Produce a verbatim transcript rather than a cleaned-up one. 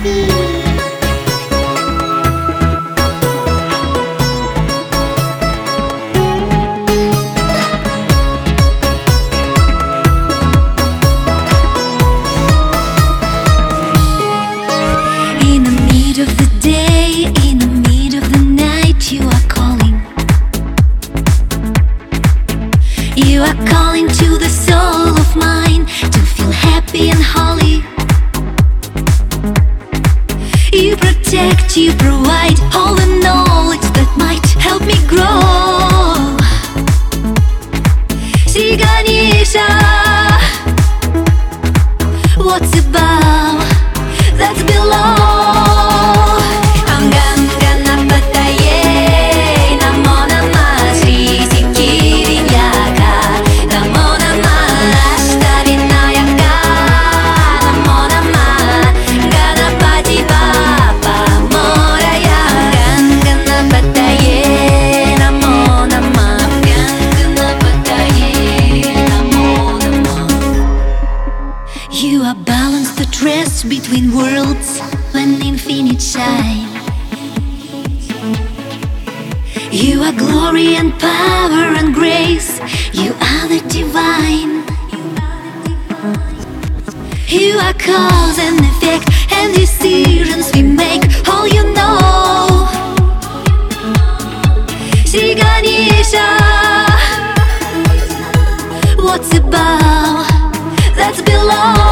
In the mid of the day, in the mid of the night, you are calling. You are calling to the soul of mine to feel happy and holy. You protect, you provide all the knowledge that might help me grow. Siganisha, what's above, that's below. You are balanced, the dress between worlds, when infinite shine. You are glory and power and grace, you are the divine. You are cause and effect and decisions we make, all you know. Siganisha, what's above, that's below.